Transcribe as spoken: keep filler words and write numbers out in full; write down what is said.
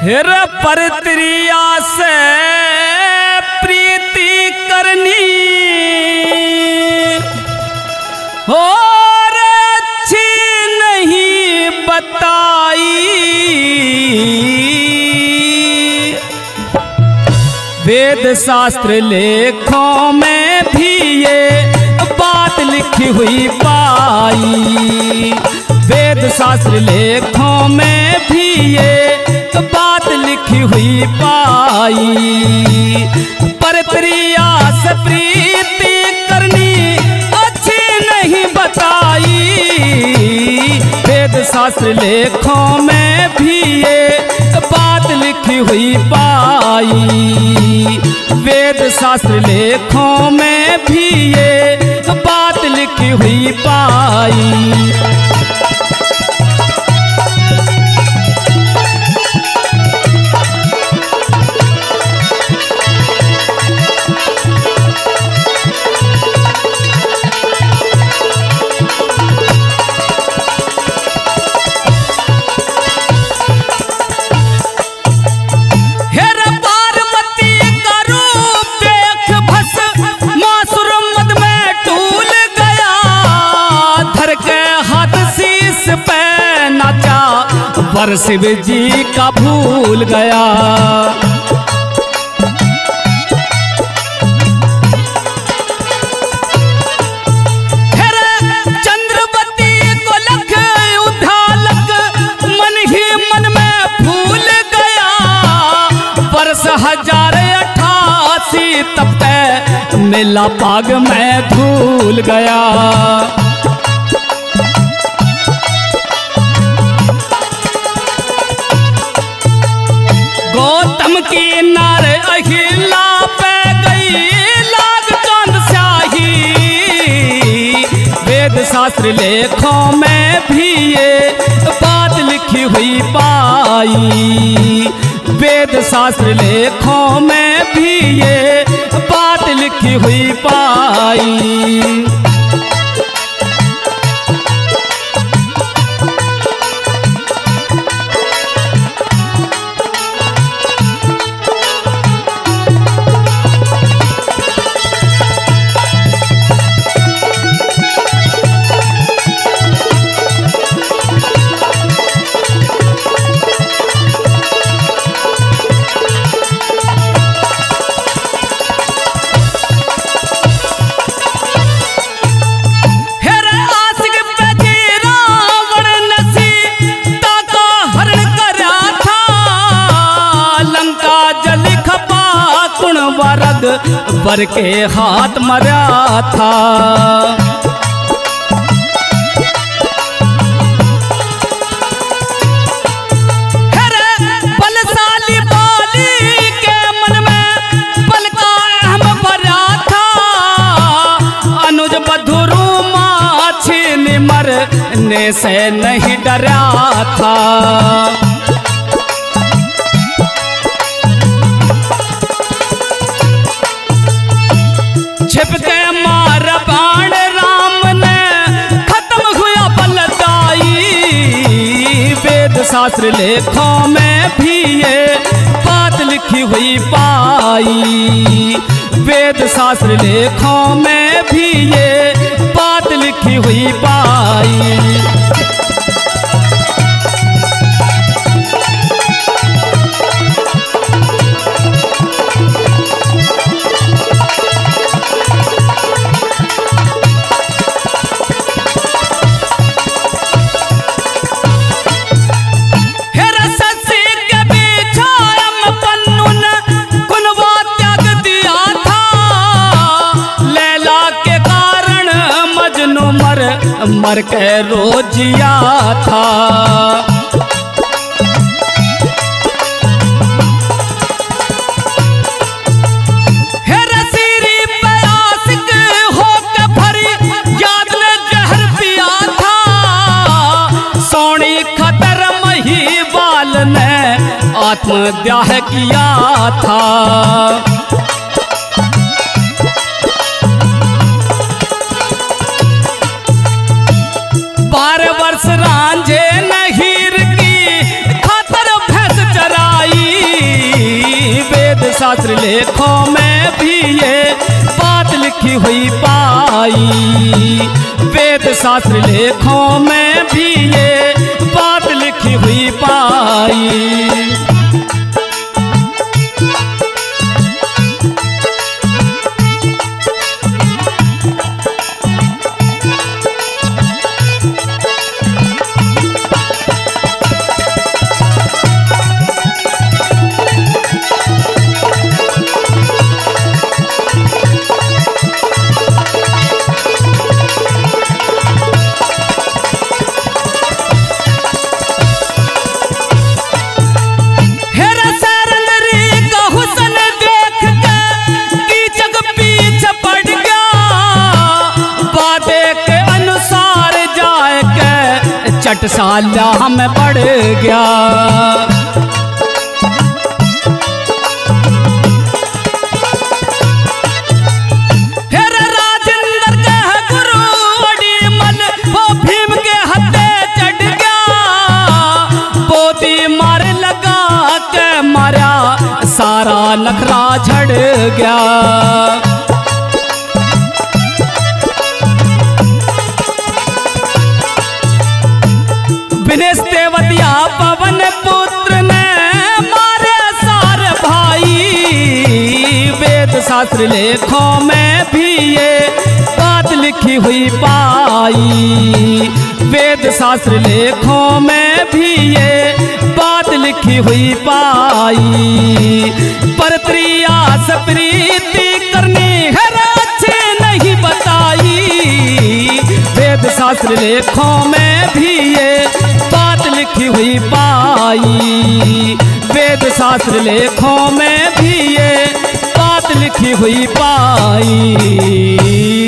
हेर परत्रिया से प्रीति करनी और अच्छी नहीं बताई। वेद शास्त्र लेखों में भी ये बात लिखी हुई पाई। वेद शास्त्र लेखों में भी ये बात लिखी हुई पाई। परत्रिया से प्रीति करनी अच्छी नहीं बताई। वेद शास्त्र लेखों में भी ये बात लिखी हुई पाई। वेद शास्त्र लेखों में भी ये बात लिखी हुई पाई। पर शिव जी का भूल गया। चंद्रवती को लख उधालक मन ही मन में भूल गया। वर्ष हजार अठासी तब तक मेला पाग में धूल गया। गौतम की नार अहिला पे गई लाग चांद स्याही। वेद शास्त्र लेखों में भी ये बात लिखी हुई पाई। वेद शास्त्र लेखों में भी ये बात लिखी हुई पाई। वर के हाथ मरा था। बलशाली बाली के मन में बल का अहम भरा था। अनुज बधुरु माछी मरने से नहीं डरा था। छिप के मार बाण राम ने खत्म हुआ बलदाई। वेद शास्त्र लेखों में भी ये बात लिखी हुई पाई। वेद शास्त्र लेखों में भी ये बात लिखी हुई पाई। मर के रोजिया था। हे रसीरी पे आशिक हो के भरी याद ने जहर पिया था। सोनी खतर महिवाल ने आत्मदाह किया था। बारह वर्ष रांझे न हीर की खातर भैंस चराई। शास्त्र लेखों में भी ये बात लिखी हुई पाई। वेद शास्त्र लेखों में भी ये बात लिखी हुई पाई। चट साला हमें पड़ गया। फिर राजेंद्र के गुरु अड़ीमल वो भीम के हत्थे चढ़ गया। बोती मार लगा के मारा सारा नखरा झड़ गया। दिनेश तेवतिया पवन पुत्र ने मारे सारे भाई। वेद शास्त्र लेखों में भी ये बात लिखी हुई पाई। वेद शास्त्र लेखों में भी ये बात लिखी हुई पाई। परत्रिया से प्रीति करनी है अच्छे नहीं बताई। वेद शास्त्र लेखों में भी ये बात लिखी हुई पाई। वेद शास्त्र लेखों में भी ये बात लिखी हुई पाई।